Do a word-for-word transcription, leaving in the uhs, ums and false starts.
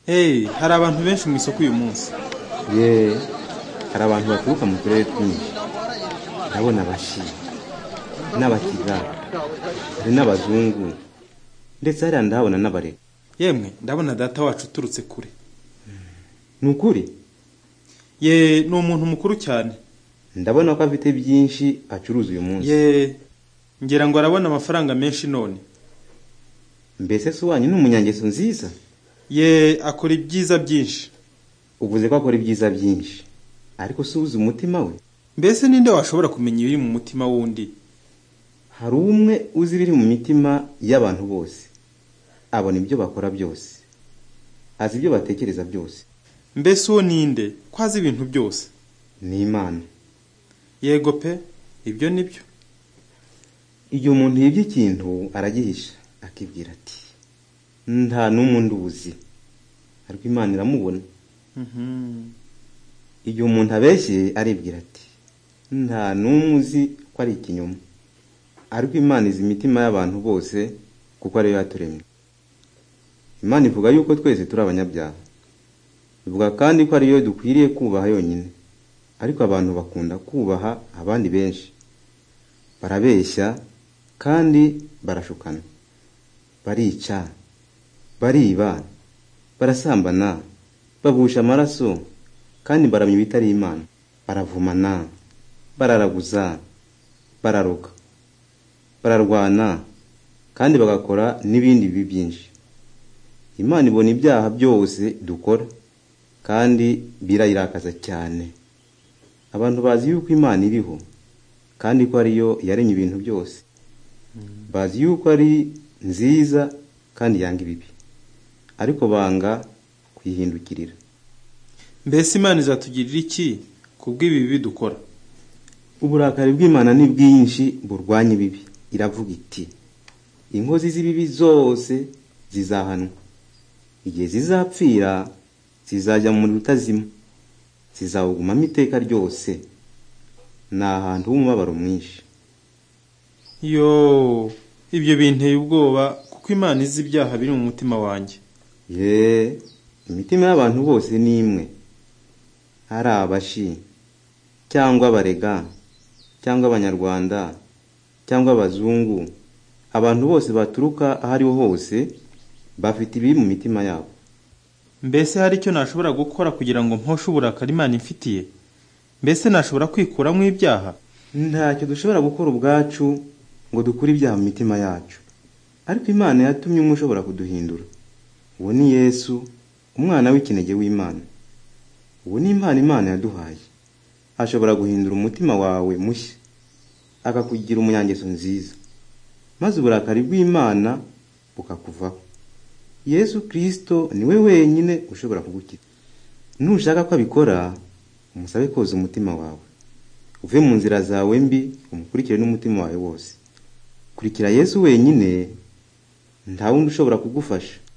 Hey, hari abantu benshi mu isoko uyu munsi. Ye, hari abantu baturuka mu turere twinshi. Ndabona abashi, n'abakiga, hari n'abazungu, ndetse hari ndabona n'abare. Yemwe, ndabona data wacu uturutse kure. Nukuri? Ye, ni umuntu mukuru cyane. Ndabona ko afite byinshi acuruza uyu munsi. Ye, ngira ngo arabona amafaranga menshi none. Mbese se wanyu n'umunyangeso nziza? Ye, akora ibyiza byinshi. Uvuze ko akora ibyiza byinshi, ariko se uzi umutima we? Mbese ninde washobora kumenya ibiri mu mutima wundi? Hari umwe uzi ibiri mu mitima y'abantu bose. Abona ibyo bakora byose, azi ibyo batekereza byose. Mbese uwo ninde ko azi ibintu byose? Ni Imana. Yego pe, ibyo nibyo. Iyo umuntu yibye ikintu aragihisha, akibwira ati nta n'umwe nduzi, ariko Imana iramubona. Mhm. Iyo umuntu abeshye aribwira ati nta n'umwe uzi ko ari ikinyoma, ariko Imana izi imitima y'abantu bose kuko ariyo yaturemye. Imana ivuga yuko twese turi abanyabyaha. Ivuga kandi ko ariyo dukwiriye kubaha yonyine, ariko abantu bakunda kubaha abandi benshi. Barabeshya kandi barashukana, barica, bariba, barasambana, babusha amaraso, kandi baramya ibitari Imana, baravumana, bararaguza, bararoga, bararwana, kandi bagakora n'ibindi bibi byinshi. Imana ibona ibyaha byose dukora, kandi birayirakaza cyane. Abantu bazi yuko Imana iriho, kandi ko ariyo yaremye ibintu byose. Bazi yuko ari nziza kandi yanga ibibi, ariko banga kuyihindukirira. Mbese Imana izatugirira iki kubw'ibi bibi dukora? Uburakari bw'Imana ni bwinshi burwanya ibibi. Iravuga iti inkozi z'ibibi zose zizahanwa. Igihe zizapfira zizajya mu rutazima, zizawugumamo iteka ryose. Ni ahantu h'umubabaro mwinshi. Yo, ibyo binteye ubwoba kuko Imana izi ibyaha biri mu mutima wanjye. Ye, imitima y'abantu bose ni imwe. Hari abashi, cyangwa abarega, cyangwa abanyarwanda, cyangwa abazungu, abantu bose baturuka aho ariho hose bafite ibiri mu mitima yabo. Mbese hari icyo nashobora gukora kugira ngo mposhe uburakari Imana imfitiye? Mbese nashobora kwikuramo ibyaha? Ntacyo dushobora gukora ubwacu ngo dukure ibyaha mu mitima yacu, ariko Imana yatumye umwe ushobora kuduhindura. Uwo ni Yesu, umwana w'ikinege w'Imana. Uwo ni impano Imana yaduhaye. Ashobora guhindura umutima wawe mushya, akakugira umunyangeso nziza, maze uburakari bw'Imana bukakuvaho. Yesu Kristo niwe wenyine ushobora kugukiza. Nushaka ko abikora, umusabe koza umutima wawe, uve mu nzira zawe mbi, umukurikire n'umutima wawe wose. Kurikira Yesu wenyine, nta wundi ushobora kugufasha.